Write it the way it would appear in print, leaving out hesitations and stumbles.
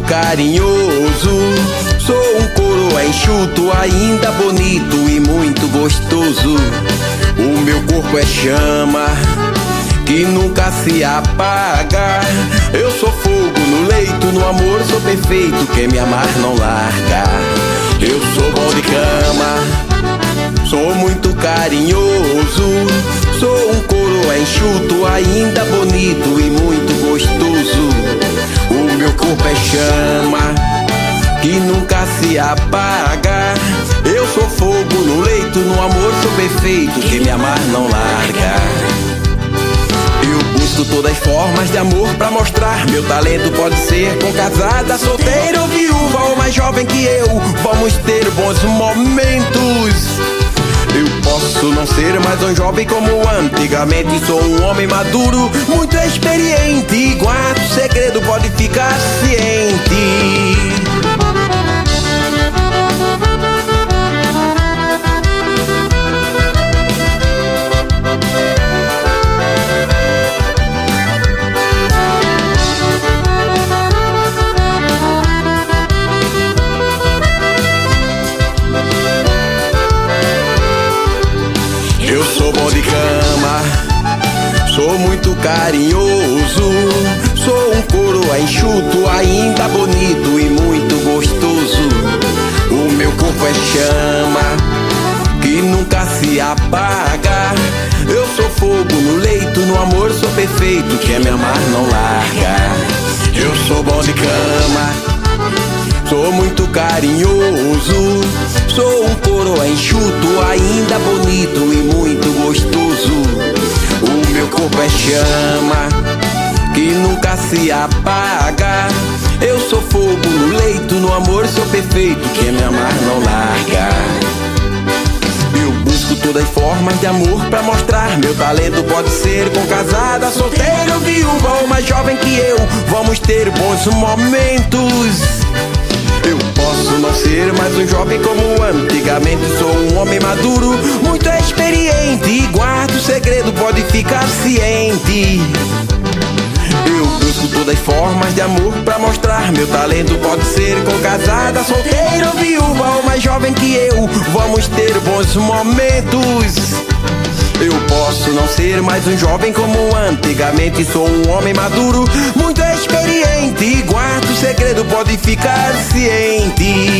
carinhoso, sou um coroa enxuto, ainda bonito e muito gostoso. O meu corpo é chama que nunca se apaga. Eu sou fogo no leito, no amor sou perfeito, quem me amar não larga. Eu sou bom de cama, sou muito carinhoso, sou um coroa enxuto, ainda bonito e muito gostoso. O meu corpo é chama que nunca se apaga. Eu sou fogo no leito, no amor sou perfeito, quem me amar não larga. Eu busco todas as formas de amor pra mostrar meu talento. Pode ser com casada, solteira ou viúva, ou mais jovem que eu, vamos ter bons momentos. Eu posso não ser mais um jovem como antigamente, sou um homem maduro, muito experiente. Guardo o segredo, pode ficar ciente. Eu sou bom de cama, sou muito carinhoso, sou um coroa enxuto, ainda bonito e muito gostoso. O meu corpo é chama que nunca se apaga. Eu sou fogo no leito, no amor sou perfeito, quem me amar não larga. Eu sou bom de cama, sou muito carinhoso, sou um coroa enxuto, ainda bonito e muito gostoso. O meu corpo é chama que nunca se apaga. Eu sou fogo no leito, no amor sou perfeito, quem me amar não larga. Eu busco todas as formas de amor pra mostrar meu talento. Pode ser com casada, solteira ou viúva, ou mais jovem que eu, vamos ter bons momentos. Eu posso não ser mais um jovem como antigamente, sou um homem maduro, muito experiente. Guardo o segredo, pode ficar ciente. Eu busco todas as formas de amor pra mostrar meu talento. Pode ser com casada, solteira ou viúva, ou mais jovem que eu, vamos ter bons momentos. Eu posso não ser mais um jovem como antigamente, sou um homem maduro, muito experiente. Guardo o segredo, pode ficar ciente.